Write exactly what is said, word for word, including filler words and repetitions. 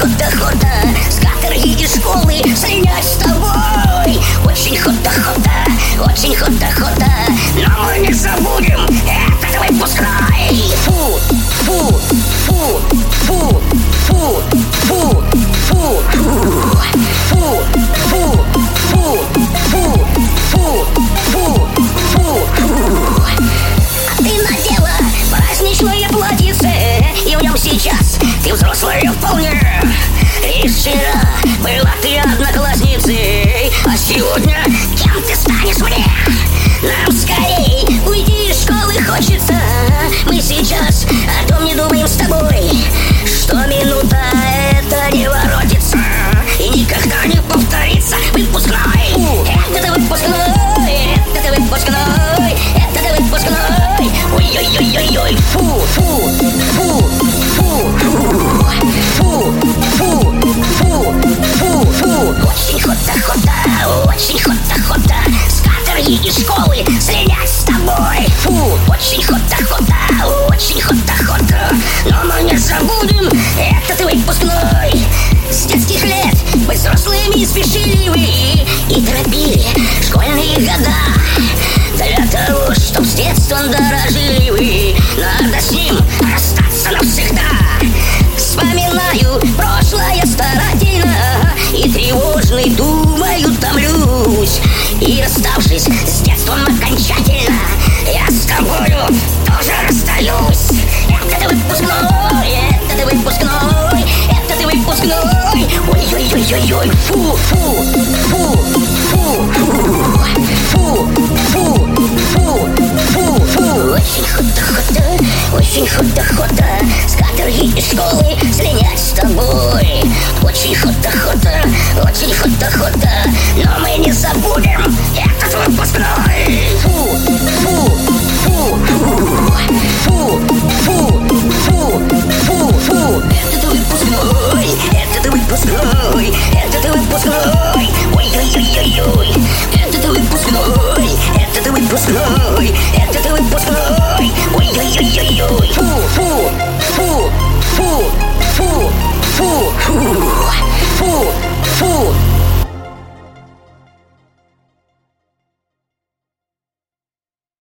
охота с каторги и школы слинять с тобой. Очень охота-охота, очень охота-охота, но мы не забудем этот выпускной. Фу, фу, фу, фу, фу, фу, фу, фу, фу, фу, фу, фу, фу, фу, фу, фу. А ты надела праздничное платьице, и в нем сейчас ты взрослая вполне. И вчера была ты одноклассницей, а сегодня кем ты станешь мне? Нам скорей уйти из школы хочется. Мы сейчас о том не думаем с тобой, что минута это не воротится и никогда не повторится. Выпускной, это выпускной, это выпускной, это выпускной. Ой-ой-ой-ой-ой, фу, фу, фу, фу, фу, фу, фу, фу, фу, фу. Очень хота-хота, очень хота-хота с каторги и школы слинять с тобой. Фу, очень хота-хота, очень хота-хота, но мы не забудем этот выпускной. С детских лет быть взрослыми спешили вы и торопили школьные года. Для того, чтоб с детством дорожили вы, надо с ним расстаться навсегда. Вспоминаю прошлое старательно и тревожный думаю томлюсь. И расставшись с детством окончательно, я с тобою тоже расстаюсь. Это ты выпускной, это ты выпускной, это ты выпускной. Ой-ой-ой-ой-ой, фу, фу, фу, фу, фу, фу, фу, фу, фу, фу. Очень хота-хота, очень хота-хота.